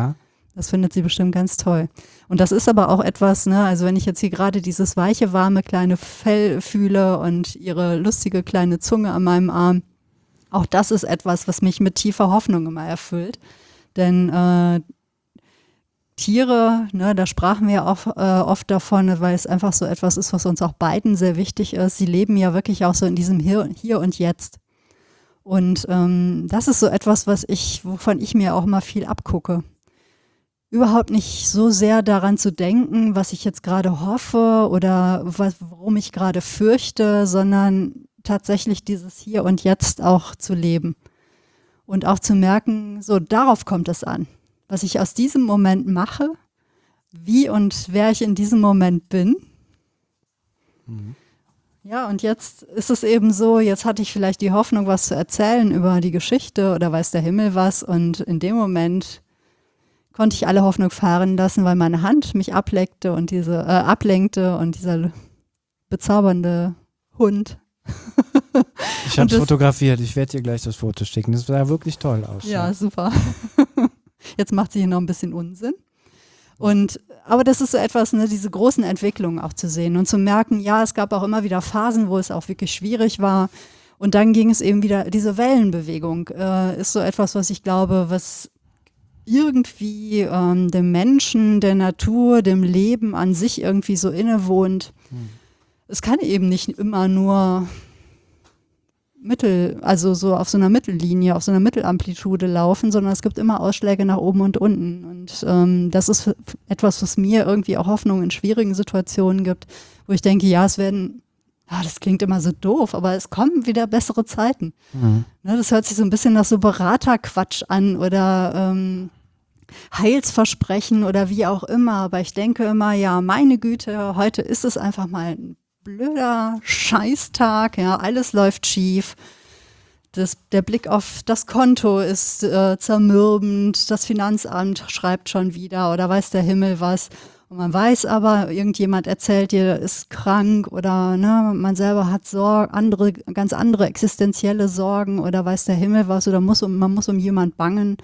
Das findet sie bestimmt ganz toll. Und das ist aber auch etwas, ne, also wenn ich jetzt hier gerade dieses weiche, warme kleine Fell fühle und ihre lustige kleine Zunge an meinem Arm, auch das ist etwas, was mich mit tiefer Hoffnung immer erfüllt. Denn Tiere, ne, da sprachen wir auch oft davon, weil es einfach so etwas ist, was uns auch beiden sehr wichtig ist. Sie leben ja wirklich auch so in diesem Hier und Jetzt. Und das ist so etwas, wovon ich mir auch mal viel abgucke. Überhaupt nicht so sehr daran zu denken, was ich jetzt gerade hoffe oder worum ich gerade fürchte, sondern tatsächlich dieses Hier und Jetzt auch zu leben. Und auch zu merken, so darauf kommt es an. Was ich aus diesem Moment mache, wie und wer ich in diesem Moment bin. Mhm. Ja, und jetzt ist es eben so, jetzt hatte ich vielleicht die Hoffnung, was zu erzählen über die Geschichte oder weiß der Himmel was. Und in dem Moment konnte ich alle Hoffnung fahren lassen, weil meine Hand mich ablenkte und dieser bezaubernde Hund. Ich habe es fotografiert, ich werde dir gleich das Foto schicken. Das sah wirklich toll aus. Ja, super. Jetzt macht sie hier noch ein bisschen Unsinn. Aber das ist so etwas, ne, diese großen Entwicklungen auch zu sehen und zu merken, ja, es gab auch immer wieder Phasen, wo es auch wirklich schwierig war. Und dann ging es eben wieder, diese Wellenbewegung ist so etwas, was ich glaube, was irgendwie dem Menschen, der Natur, dem Leben an sich irgendwie so innewohnt. Es kann eben nicht immer nur also so auf so einer Mittellinie, auf so einer Mittelamplitude laufen, sondern es gibt immer Ausschläge nach oben und unten. Und das ist etwas, was mir irgendwie auch Hoffnung in schwierigen Situationen gibt, wo ich denke, ja, das klingt immer so doof, aber es kommen wieder bessere Zeiten. Mhm. Ne, das hört sich so ein bisschen nach so Beraterquatsch an oder Heilsversprechen oder wie auch immer. Aber ich denke immer, ja, meine Güte, heute ist es einfach mal ein blöder Scheißtag, ja, alles läuft schief. Der Blick auf das Konto ist zermürbend, das Finanzamt schreibt schon wieder oder weiß der Himmel was. Und man weiß aber, irgendjemand erzählt dir, ist krank oder ne, man selber hat ganz andere existenzielle Sorgen oder weiß der Himmel was oder man muss um jemand bangen.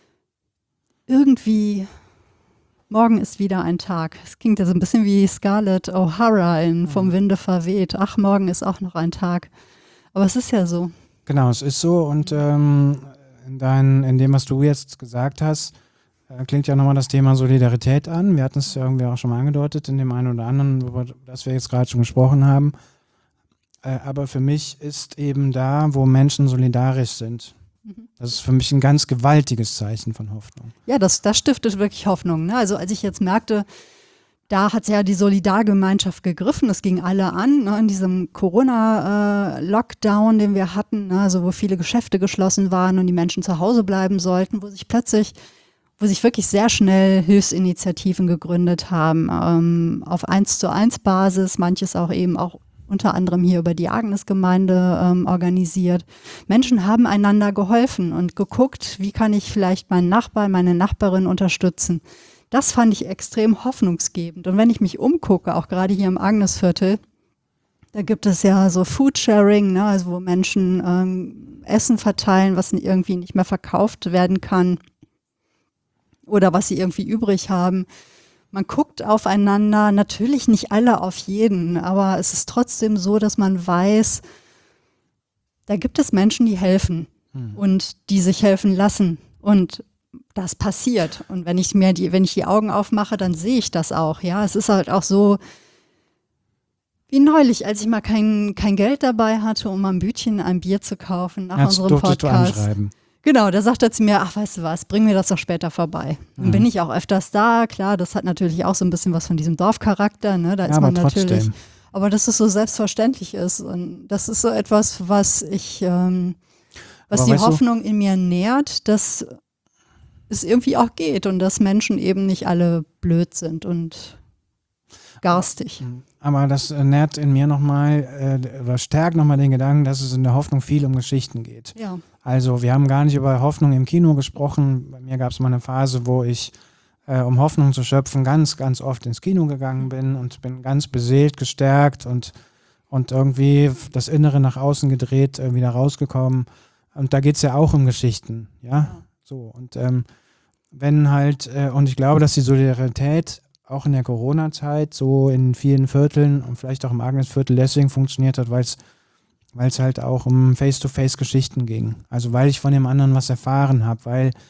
Irgendwie, morgen ist wieder ein Tag. Es klingt ja so ein bisschen wie Scarlett O'Hara in Vom Winde verweht. Ach, morgen ist auch noch ein Tag. Aber es ist ja so. Genau, es ist so und in dem, was du jetzt gesagt hast, klingt ja nochmal das Thema Solidarität an. Wir hatten es ja irgendwie auch schon mal angedeutet in dem einen oder anderen, über das wir jetzt gerade schon gesprochen haben. Aber für mich ist eben da, wo Menschen solidarisch sind. Das ist für mich ein ganz gewaltiges Zeichen von Hoffnung. Ja, das stiftet wirklich Hoffnung. Ne? Also als ich jetzt merkte, da hat ja die Solidargemeinschaft gegriffen, es ging alle an, ne, in diesem Corona-Lockdown, den wir hatten, ne, also wo viele Geschäfte geschlossen waren und die Menschen zu Hause bleiben sollten, wo sich wirklich sehr schnell Hilfsinitiativen gegründet haben, auf 1:1 Basis, manches auch eben auch unter anderem hier über die Agnesgemeinde organisiert. Menschen haben einander geholfen und geguckt, wie kann ich vielleicht meinen Nachbarn, meine Nachbarin unterstützen. Das fand ich extrem hoffnungsgebend. Und wenn ich mich umgucke, auch gerade hier im Agnesviertel, da gibt es ja so Foodsharing, ne, also wo Menschen Essen verteilen, was irgendwie nicht mehr verkauft werden kann oder was sie irgendwie übrig haben. Man guckt aufeinander, natürlich nicht alle auf jeden, aber es ist trotzdem so, dass man weiß, da gibt es Menschen, die helfen und die sich helfen lassen und das passiert. Und wenn ich die Augen aufmache, dann sehe ich das auch. Ja, es ist halt auch so wie neulich, als ich mal kein Geld dabei hatte, um am Bütchen ein Bier zu kaufen nach unserem Podcast. Du anschreiben. Genau, da sagt er zu mir, ach, weißt du was, bring mir das doch später vorbei. Dann bin ich auch öfters da, klar, das hat natürlich auch so ein bisschen was von diesem Dorfcharakter, ne? Da ist man natürlich, aber dass es so selbstverständlich ist und das ist so etwas, was die Hoffnung in mir nährt, dass es irgendwie auch geht und dass Menschen eben nicht alle blöd sind und garstig. Aber das nährt in mir nochmal, oder stärkt nochmal den Gedanken, dass es in der Hoffnung viel um Geschichten geht. Ja. Also wir haben gar nicht über Hoffnung im Kino gesprochen. Bei mir gab es mal eine Phase, wo ich, um Hoffnung zu schöpfen, ganz, ganz oft ins Kino gegangen bin und bin ganz beseelt, gestärkt und irgendwie das Innere nach außen gedreht, wieder rausgekommen. Und da geht es ja auch um Geschichten, ja. So, und wenn halt, und ich glaube, dass die Solidarität auch in der Corona-Zeit so in vielen Vierteln und vielleicht auch im Agnesviertel deswegen funktioniert hat, weil es halt auch um Face-to-Face-Geschichten ging. Also weil ich von dem anderen was erfahren habe,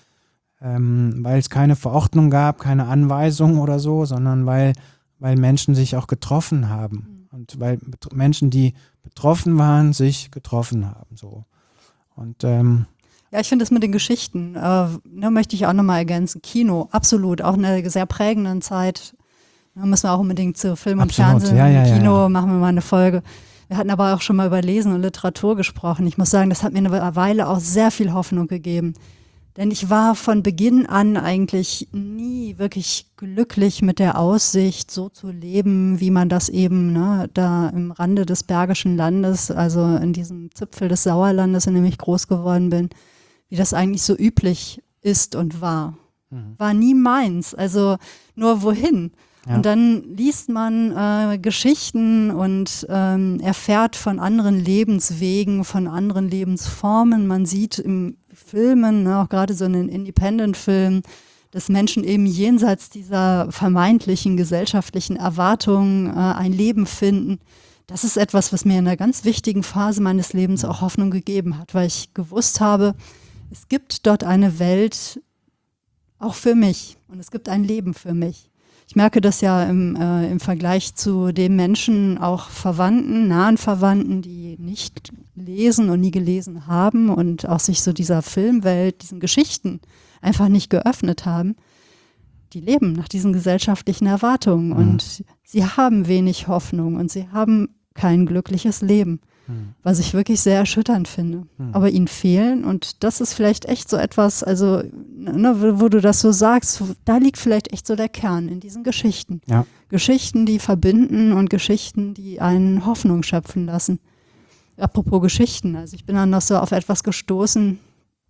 weil es keine Verordnung gab, keine Anweisung oder so, sondern weil Menschen sich auch getroffen haben. Und weil Menschen, die betroffen waren, sich getroffen haben. So. Und ja, ich finde das mit den Geschichten, möchte ich auch nochmal ergänzen. Kino, absolut, auch in einer sehr prägenden Zeit. Da müssen wir auch unbedingt zu Film und absolut. Fernsehen, Kino machen wir mal eine Folge. Wir hatten aber auch schon mal über Lesen und Literatur gesprochen. Ich muss sagen, das hat mir eine Weile auch sehr viel Hoffnung gegeben. Denn ich war von Beginn an eigentlich nie wirklich glücklich mit der Aussicht, so zu leben, wie man das eben da im Rande des Bergischen Landes, also in diesem Zipfel des Sauerlandes, in dem ich groß geworden bin, wie das eigentlich so üblich ist und war. War nie meins, also nur wohin. Ja. Und dann liest man Geschichten und erfährt von anderen Lebenswegen, von anderen Lebensformen. Man sieht im Filmen, auch gerade so in den Independent-Filmen, dass Menschen eben jenseits dieser vermeintlichen gesellschaftlichen Erwartungen ein Leben finden. Das ist etwas, was mir in einer ganz wichtigen Phase meines Lebens auch Hoffnung gegeben hat, weil ich gewusst habe, es gibt dort eine Welt auch für mich und es gibt ein Leben für mich. Ich merke das ja im Vergleich zu den Menschen, auch Verwandten, nahen Verwandten, die nicht lesen und nie gelesen haben und auch sich so dieser Filmwelt, diesen Geschichten einfach nicht geöffnet haben. Die leben nach diesen gesellschaftlichen Erwartungen und sie haben wenig Hoffnung und sie haben kein glückliches Leben, was ich wirklich sehr erschütternd finde. Aber ihnen fehlen und das ist vielleicht echt so etwas, also wo du das so sagst, da liegt vielleicht echt so der Kern in diesen Geschichten. Ja. Geschichten, die verbinden und Geschichten, die einen Hoffnung schöpfen lassen. Apropos Geschichten, also ich bin dann noch so auf etwas gestoßen.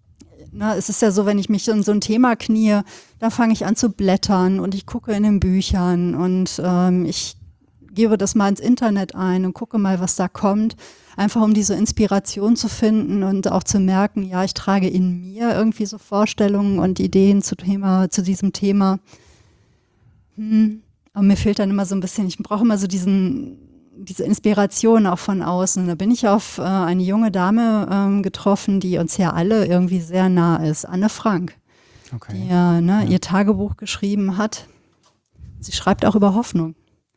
Es ist ja so, wenn ich mich in so ein Thema knie, da fange ich an zu blättern und ich gucke in den Büchern und ich gebe das mal ins Internet ein und gucke mal, was da kommt. Einfach um diese Inspiration zu finden und auch zu merken, ja, ich trage in mir irgendwie so Vorstellungen und Ideen zu diesem Thema. Aber mir fehlt dann immer so ein bisschen, ich brauche immer so diese Inspiration auch von außen. Da bin ich auf eine junge Dame getroffen, die uns ja alle irgendwie sehr nah ist, Anne Frank, die ihr Tagebuch geschrieben hat. Sie schreibt auch über Hoffnung.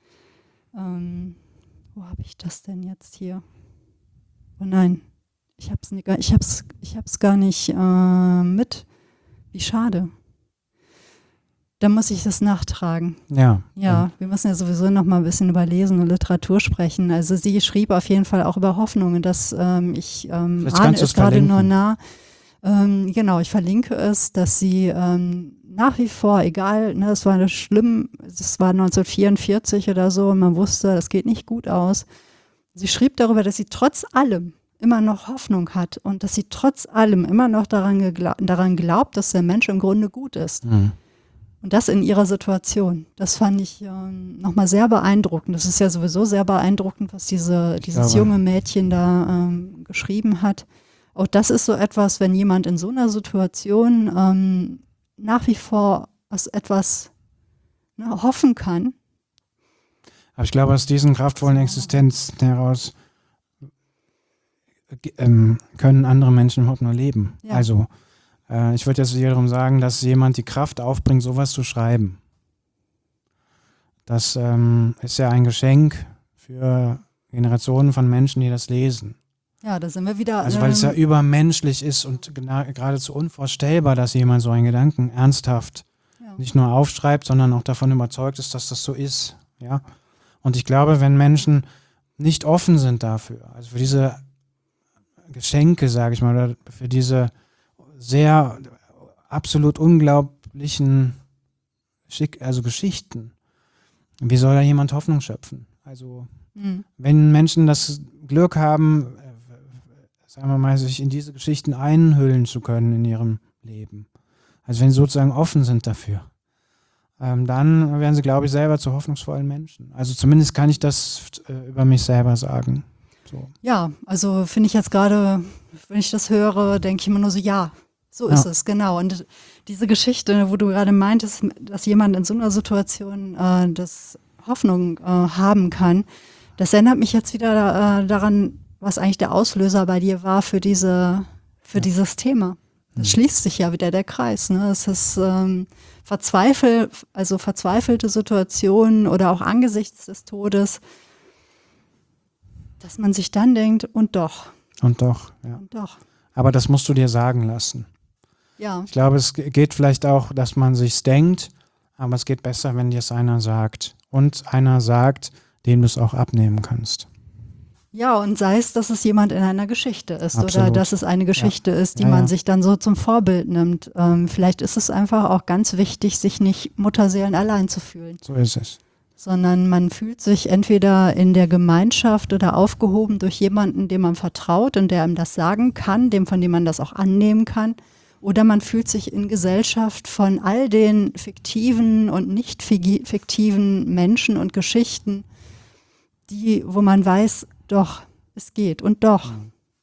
Wo habe ich das denn jetzt hier? Oh nein, ich hab's gar nicht mit. Wie schade. Da muss ich das nachtragen. Ja, wir müssen ja sowieso noch mal ein bisschen über Lesen und Literatur sprechen. Also sie schrieb auf jeden Fall auch über Hoffnung und das ahne es gerade nur nah. Genau, ich verlinke es, dass sie nach wie vor, egal, es war schlimm, es war 1944 oder so und man wusste, das geht nicht gut aus. Sie schrieb darüber, dass sie trotz allem immer noch Hoffnung hat und dass sie trotz allem immer noch daran glaubt, dass der Mensch im Grunde gut ist. Und das in ihrer Situation. Das fand ich nochmal sehr beeindruckend. Das ist ja sowieso sehr beeindruckend, was dieses junge Mädchen da geschrieben hat. Auch das ist so etwas, wenn jemand in so einer Situation nach wie vor aus etwas hoffen kann. Aber ich glaube, aus diesen kraftvollen Existenzen heraus können andere Menschen überhaupt nur leben. Ja. Also ich würde jetzt wiederum sagen, dass jemand die Kraft aufbringt, sowas zu schreiben. Das ist ja ein Geschenk für Generationen von Menschen, die das lesen. Ja, da sind wir wieder. Also weil es ja übermenschlich ist und geradezu unvorstellbar, dass jemand so einen Gedanken ernsthaft nicht nur aufschreibt, sondern auch davon überzeugt ist, dass das so ist. Ja? Und ich glaube, wenn Menschen nicht offen sind dafür, also für diese Geschenke, sage ich mal, oder für diese sehr absolut unglaublichen Geschichten, wie soll da jemand Hoffnung schöpfen? Also wenn Menschen das Glück haben, sagen wir mal, sich in diese Geschichten einhüllen zu können in ihrem Leben, also wenn sie sozusagen offen sind dafür, dann werden sie, glaube ich, selber zu hoffnungsvollen Menschen. Also zumindest kann ich das über mich selber sagen. So. Ja, also finde ich jetzt gerade, wenn ich das höre, denke ich immer nur so, ja, So ist es, genau. Und diese Geschichte, wo du gerade meintest, dass jemand in so einer Situation das Hoffnung haben kann, das erinnert mich jetzt wieder daran, was eigentlich der Auslöser bei dir war für dieses Thema. Das schließt sich ja wieder der Kreis. Ne? Es ist verzweifelte Situationen oder auch angesichts des Todes, dass man sich dann denkt, und doch. Und doch, ja. Und doch. Aber das musst du dir sagen lassen. Ja. Ich glaube, es geht vielleicht auch, dass man sich's denkt, aber es geht besser, wenn dir es einer sagt. Und einer sagt, dem du es auch abnehmen kannst. Ja, und sei es, dass es jemand in einer Geschichte ist Absolut. oder dass es eine Geschichte ist, die man sich dann so zum Vorbild nimmt. Vielleicht ist es einfach auch ganz wichtig, sich nicht Mutterseelen allein zu fühlen. So ist es. Sondern man fühlt sich entweder in der Gemeinschaft oder aufgehoben durch jemanden, dem man vertraut und der einem das sagen kann, von dem man das auch annehmen kann. Oder man fühlt sich in Gesellschaft von all den fiktiven und nicht fiktiven Menschen und Geschichten, wo man weiß, doch, es geht und doch.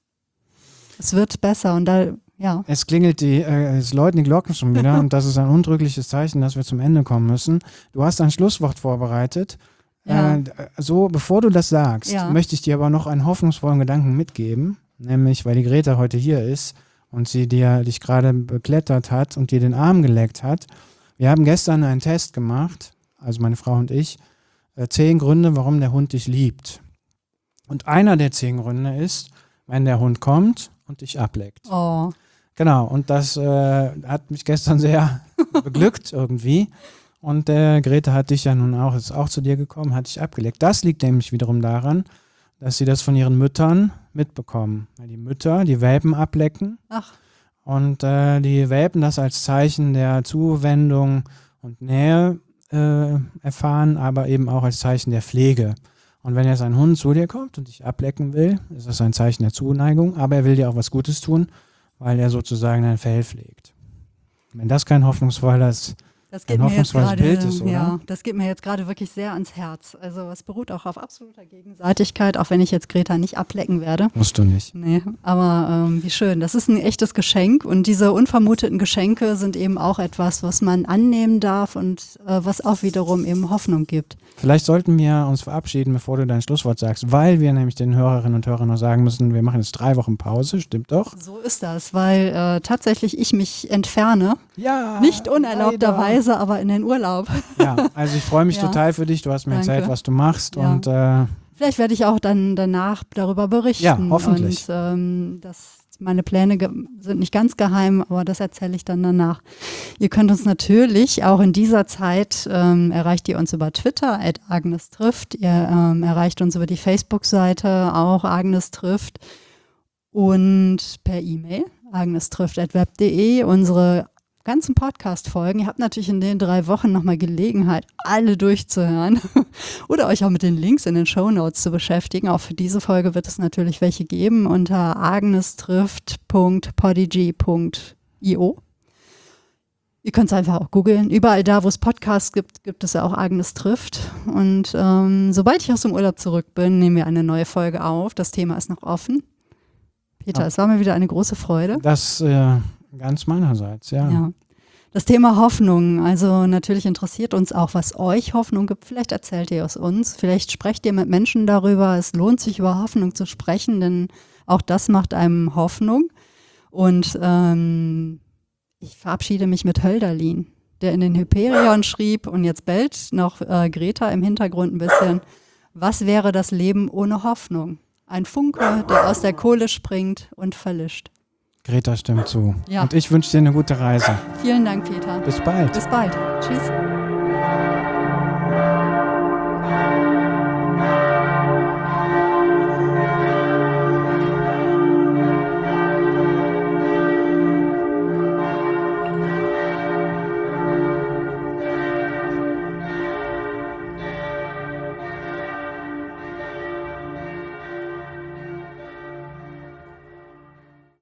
Es wird besser und da, ja. Es klingelt es läuten die Glocken schon wieder und das ist ein undrückliches Zeichen, dass wir zum Ende kommen müssen. Du hast ein Schlusswort vorbereitet. Ja. Bevor du das sagst, möchte ich dir aber noch einen hoffnungsvollen Gedanken mitgeben, nämlich, weil die Greta heute hier ist und sie dich gerade beklettert hat und dir den Arm geleckt hat. Wir haben gestern einen Test gemacht, also meine Frau und ich, 10 Gründe, warum der Hund dich liebt. Und einer der 10 Gründe ist, wenn der Hund kommt und dich ableckt. Oh. Genau, und das hat mich gestern sehr beglückt irgendwie. Und Greta hat dich ja nun ist auch zu dir gekommen, hat dich abgeleckt. Das liegt nämlich wiederum daran, dass sie das von ihren Müttern mitbekommen. Weil die Mütter die Welpen ablecken. Ach. Und die Welpen das als Zeichen der Zuwendung und Nähe erfahren, aber eben auch als Zeichen der Pflege. Und wenn jetzt ein Hund zu dir kommt und dich ablecken will, ist das ein Zeichen der Zuneigung, aber er will dir auch was Gutes tun, weil er sozusagen dein Fell pflegt. Wenn das kein hoffnungsvolles Bild ist, oder? Ja, das geht mir jetzt gerade wirklich sehr ans Herz. Also es beruht auch auf absoluter Gegenseitigkeit, auch wenn ich jetzt Greta nicht ablecken werde. Musst du nicht. Nee, aber wie schön. Das ist ein echtes Geschenk und diese unvermuteten Geschenke sind eben auch etwas, was man annehmen darf und was auch wiederum eben Hoffnung gibt. Vielleicht sollten wir uns verabschieden, bevor du dein Schlusswort sagst, weil wir nämlich den Hörerinnen und Hörern noch sagen müssen, wir machen jetzt 3 Wochen Pause, stimmt doch? So ist das, weil tatsächlich ich mich entferne. Ja, nicht unerlaubterweise, aber in den Urlaub. Ja, also ich freue mich total für dich. Du hast mir erzählt, was du machst. Ja. Und vielleicht werde ich auch dann danach darüber berichten. Ja, hoffentlich. Und meine Pläne sind nicht ganz geheim, aber das erzähle ich dann danach. Ihr könnt uns natürlich auch in dieser Zeit, erreicht ihr uns über Twitter, @AgnesTrifft. Ihr erreicht uns über die Facebook-Seite, auch Agnes trifft. Und per E-Mail, agnestrifft@web.de. Unsere ganzen Podcast-Folgen. Ihr habt natürlich in den 3 Wochen nochmal Gelegenheit, alle durchzuhören oder euch auch mit den Links in den Shownotes zu beschäftigen. Auch für diese Folge wird es natürlich welche geben unter agnestrifft.podigy.io. Ihr könnt es einfach auch googeln. Überall da, wo es Podcasts gibt, gibt es ja auch Agnes trifft. Und sobald ich aus dem Urlaub zurück bin, nehmen wir eine neue Folge auf. Das Thema ist noch offen. Peter, es war mir wieder eine große Freude. Das ganz meinerseits, ja. Das Thema Hoffnung, also natürlich interessiert uns auch, was euch Hoffnung gibt. Vielleicht erzählt ihr es uns, vielleicht sprecht ihr mit Menschen darüber. Es lohnt sich, über Hoffnung zu sprechen, denn auch das macht einem Hoffnung. Und ich verabschiede mich mit Hölderlin, der in den Hyperion schrieb und jetzt bellt noch Greta im Hintergrund ein bisschen. Was wäre das Leben ohne Hoffnung? Ein Funke, der aus der Kohle springt und verlischt. Greta stimmt zu. Ja. Und ich wünsche dir eine gute Reise. Vielen Dank, Peter. Bis bald. Bis bald. Tschüss.